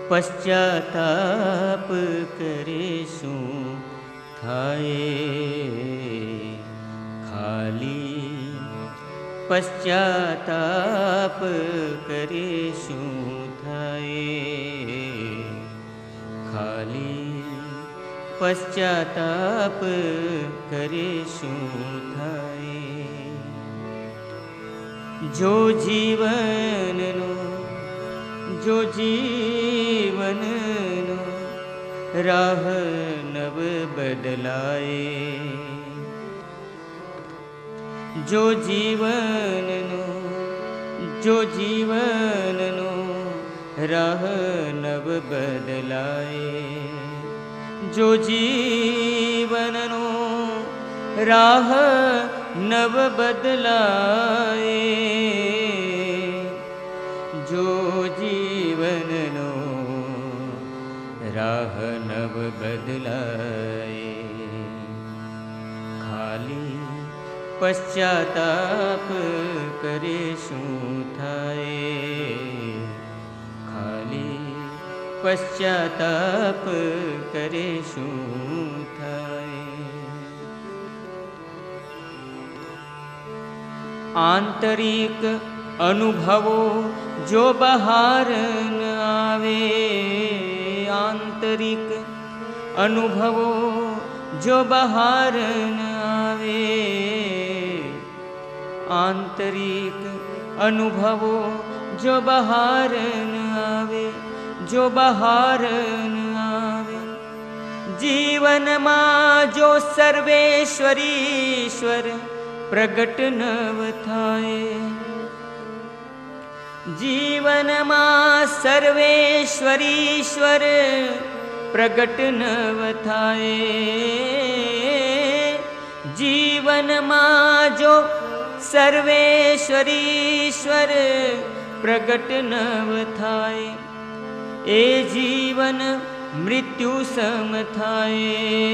पश्चाताप करे शू थाए खाली पश्चाताप करे शू थाए खाली पश्चाताप करे शू थाए जो जीवननो राह नव बदलाए जो जीवननो राह नव बदलाए जो जीवननो राह नव बदलाए जो जीवननो राह नव बदलाए खाली पश्चाताप करे शू थाए खाली पश्चाताप करे शू थाए आंतरिक अनुभवो जो बहार न आवे आंतरिक अनुभवो जो बहार न आवे आंतरिक अनुभवो जो बहार न आवे जो बहार न आवे जीवन मां जो सर्वेश्वरीश्वर प्रगट नव थाए जीवन मां सर्वेश्वरीश्वर प्रगट नव थाए जीवन मां जो सर्वेश्वरीश्वर प्रगट नव थाए ए जीवन मृत्यु सम थाए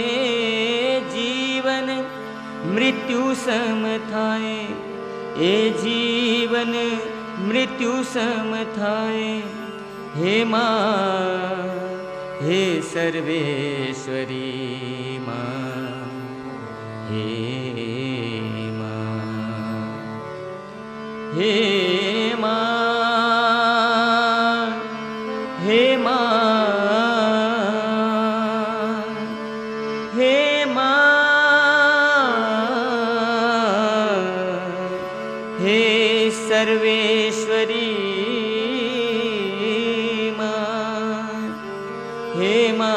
जीवन मृत्यु सम थाए ए जीवन मृत्यु सम थाए हे मां हे सर्वेश्वरी मां हे मां हे मां हे मां हे हे सर्वेश्वरी मां हे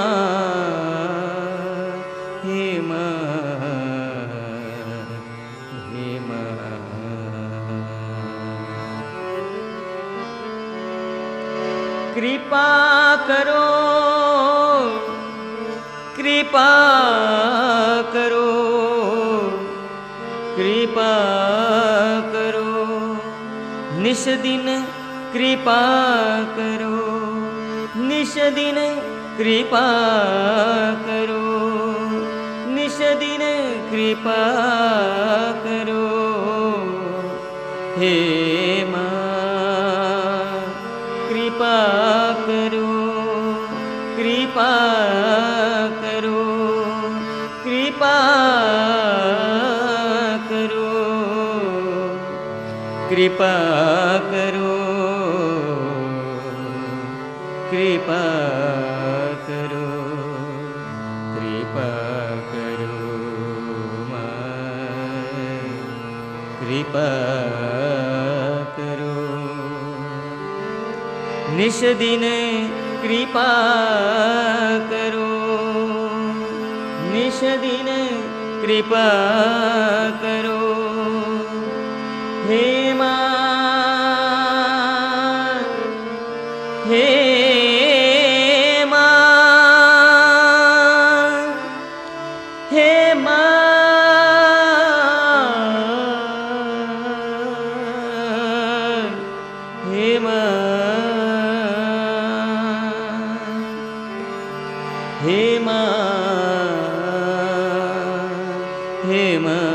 कृपा करो कृपा करो कृपा करो निश दिन कृपा करो निश दिन कृपा करो निश दिन कृपा करो हे मां कृपा करो कृपा करो कृपा करो कृपा करो कृपा करो कृपा करो कृपा करो निश दिन कृपा करो निश दिन कृपा करो हे मां हे मां हे मां हे मां हे मां हे मां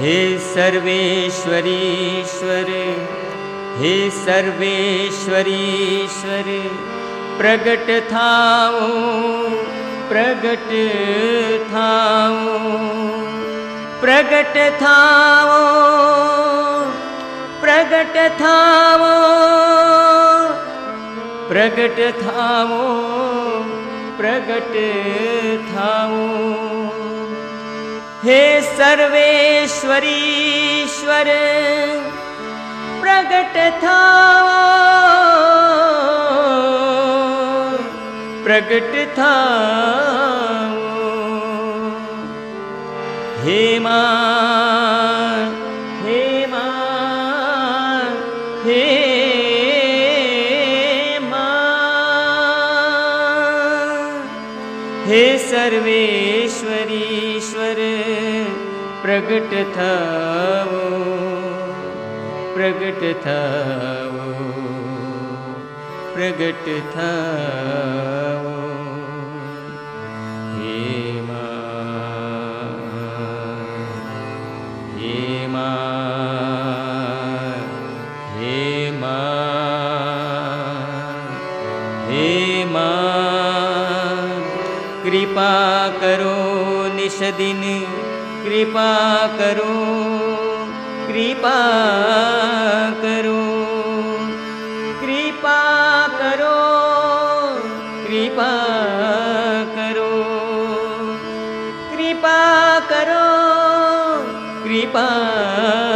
हे सर्वेश्वरीश्वर, हे सर्वेश्वरीश्वर, प्रगट थाओ, प्रगट थाओ, प्रगट थाओ, प्रगट थाओ, प्रगट थाओ, प्रगट थाओ। हे सर्वेश्वरीश्वर, प्रगट थाओ, प्रगट थाओ। हे मां, हे मां, हे मां, हे सर्वेश्वरीश्वर, प्रगट थाओ, प्रगट थाओ, प्रगट थाओ। हे मां, हे मां, हे मां, हे मां, कृपा करो निश दिन, कृपा करो, कृपा करो, कृपा करो, कृपा करो, कृपा करो, कृपा